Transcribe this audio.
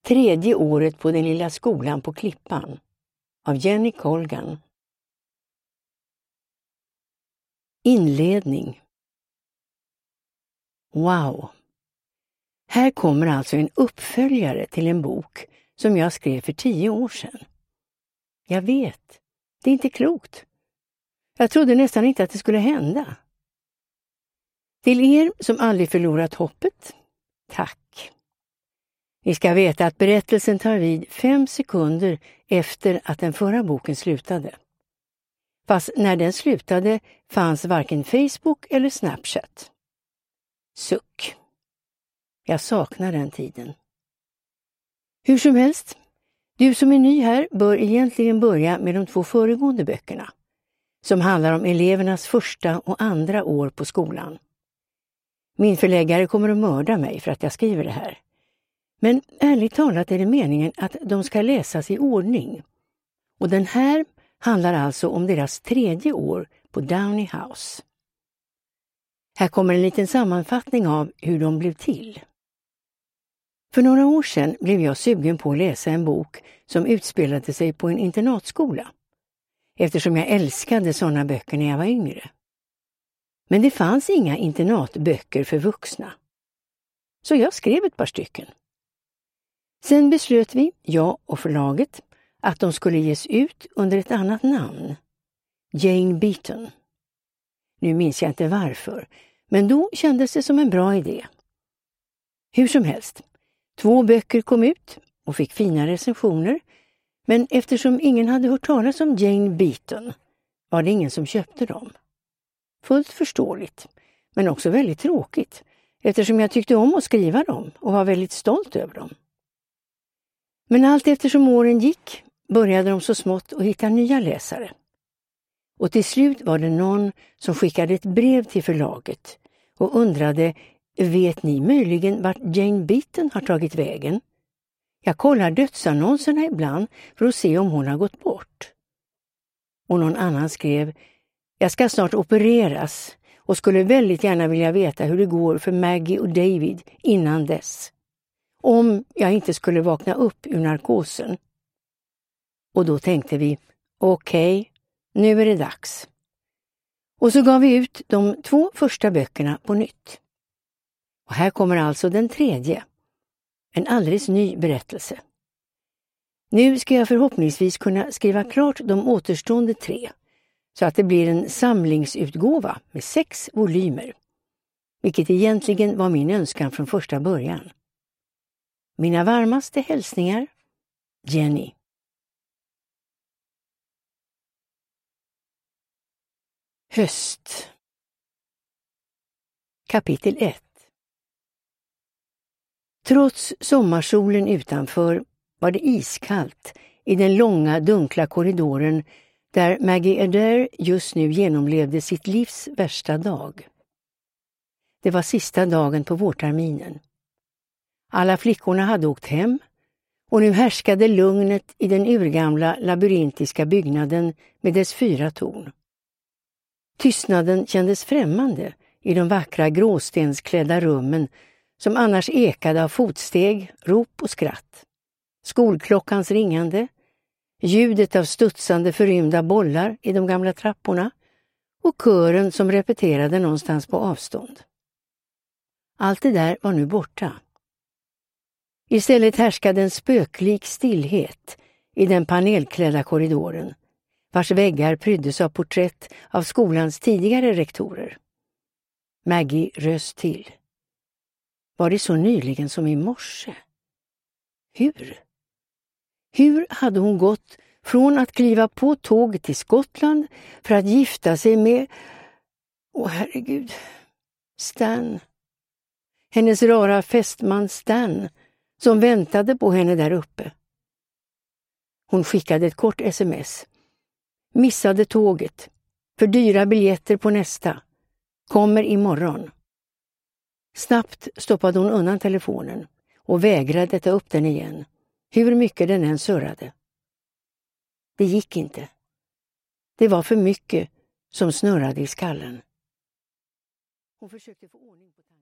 Tredje året på den lilla skolan på Klippan av Jenny Colgan. Inledning. Wow! Här kommer alltså en uppföljare till en bok som jag skrev för 10 år sedan. Jag vet, det är inte klokt. Jag trodde nästan inte att det skulle hända. Till er som aldrig förlorat hoppet, tack. Ni ska veta att berättelsen tar vid 5 sekunder efter att den förra boken slutade. Fast när den slutade fanns varken Facebook eller Snapchat. Suck. Jag saknar den tiden. Hur som helst, du som är ny här bör egentligen börja med de 2 föregående böckerna, som handlar om elevernas första och andra år på skolan. Min förläggare kommer att mörda mig för att jag skriver det här. Men ärligt talat är det meningen att de ska läsas i ordning. Och den här handlar alltså om deras 3:e år på Downey House. Här kommer en liten sammanfattning av hur de blev till. För några år sedan blev jag sugen på att läsa en bok som utspelade sig på en internatskola, eftersom jag älskade sådana böcker när jag var yngre. Men det fanns inga internatböcker för vuxna. Så jag skrev ett par stycken. Sen beslöt vi, jag och förlaget, att de skulle ges ut under ett annat namn. Jane Beaton. Nu minns jag inte varför, men då kändes det som en bra idé. Hur som helst, 2 böcker kom ut och fick fina recensioner, men eftersom ingen hade hört talas om Jane Beaton var det ingen som köpte dem. Fullt förståeligt, men också väldigt tråkigt, eftersom jag tyckte om att skriva dem och var väldigt stolt över dem. Men allt eftersom åren gick började de så smått att hitta nya läsare. Och till slut var det någon som skickade ett brev till förlaget och undrade, vet ni möjligen vart Jane Beaton har tagit vägen? Jag kollar dödsannonserna ibland för att se om hon har gått bort. Och någon annan skrev, jag ska snart opereras och skulle väldigt gärna vilja veta hur det går för Maggie och David innan dess. Om jag inte skulle vakna upp ur narkosen. Och då tänkte vi, okej, nu är det dags. Och så gav vi ut de 2 första böckerna på nytt. Och här kommer alltså den 3:e. En alldeles ny berättelse. Nu ska jag förhoppningsvis kunna skriva klart de återstående 3, så att det blir en samlingsutgåva med 6 volymer. Vilket egentligen var min önskan från första början. Mina varmaste hälsningar, Jenny. Höst. Kapitel 1. Trots sommarsolen utanför var det iskallt i den långa dunkla korridoren där Maggie Adair just nu genomlevde sitt livs värsta dag. Det var sista dagen på vårterminen. Alla flickorna hade åkt hem och nu härskade lugnet i den urgamla labyrintiska byggnaden med dess 4 torn. Tystnaden kändes främmande i de vackra gråstensklädda rummen som annars ekade av fotsteg, rop och skratt. Skolklockans ringande, ljudet av studsande förrymda bollar i de gamla trapporna och kören som repeterade någonstans på avstånd. Allt det där var nu borta. Istället härskade en spöklik stillhet i den panelklädda korridoren, vars väggar pryddes av porträtt av skolans tidigare rektorer. Maggie rös till. Var det så nyligen som i morse? Hur? Hur hade hon gått från att kliva på tåget till Skottland för att gifta sig med, herregud, Stan. Hennes rara fästman Stan, som väntade på henne där uppe. Hon skickade ett kort sms. Missade tåget. För dyra biljetter på nästa. Kommer imorgon. Snabbt stoppade hon undan telefonen och vägrade ta upp den igen, hur mycket den än surrade. Det gick inte. Det var för mycket som snurrade i skallen. Hon försökte få ordning på